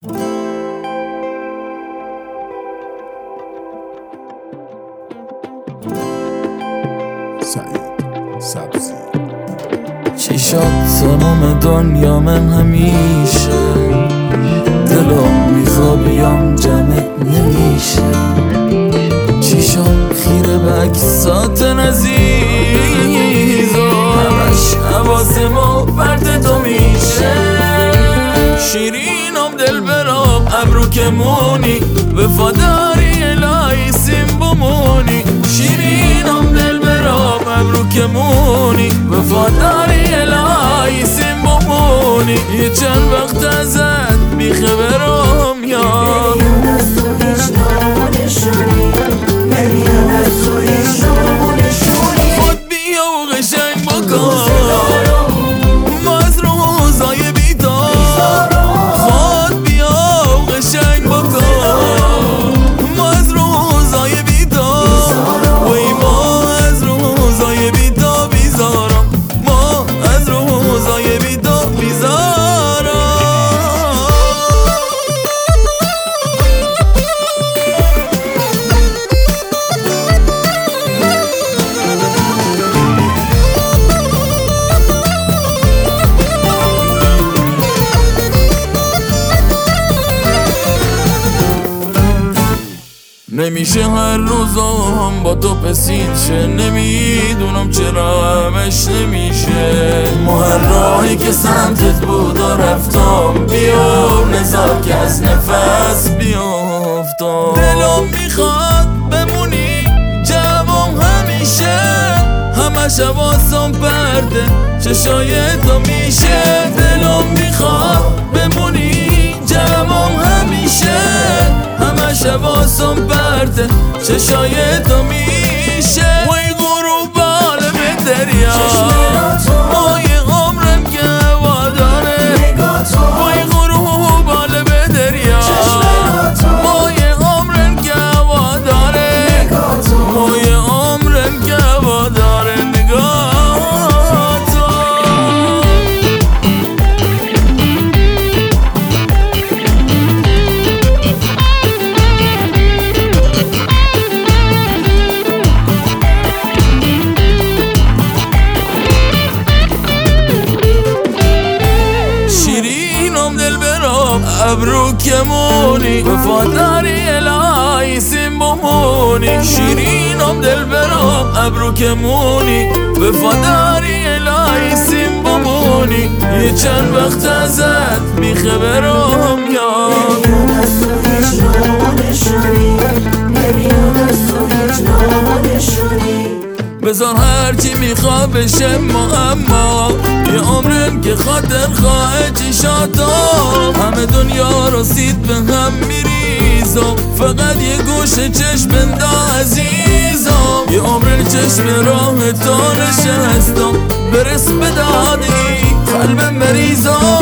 سعید سبزی. چی شد تمام دنیا من همیشه دلم میخواد بیام جمع نمیشه. چی شد خیره به عکسات عزیز و همش حواسمو پرت تو میشه. شیرینم دل برام ابرو که مونی وفاداری الهی سیم بمونی. شیرینم دل برام ابرو که مونی وفاداری الهی سیم بمونی. یه چند وقت ازت بیخبرم یار خود بیا و قشنگ بکن ما از روزای بیدار. خود بیا و قشنگ بکن ما از روزای بیدار. وی ما از روزای بیدار بیزارم. ما از روزای بیدار بیزارم. نمیشه هر روزم با تو پسید شه. نمیدونم چرا همش نمیشه. ما هر راهی که سمتت بود و رفتم بیا نزار که از نفس بیافتم. دلم میخواد بمونی جوام همیشه همش حواسم پرده چشای تو میشه. دلم میخواد بمونی جوام همیشه همش حواسم پرده چشای تو میشه. وی غروب عالم دریا مای عمرم که هوا داره. وی غروب عالم دریا مای عمرم که هوا داره. مای عمرم که هوا داره. نگاه ابرو که مونی وفاداری الهی سیم بمونی. شیرینم دل برام ابرو که مونی وفاداری الهی سیم بمونی. یه چند وقت ازت بیخبرم یار بذار هرچی میخوا بشه معما. یه عمرن که خاطر خواه چشاتم همه دنیا رو سید به هم میریزم. فقط یه گوش چشم بندا عزیزم. یه عمرن چشم راه تو نشستم برس به دادی قلبم بریزم.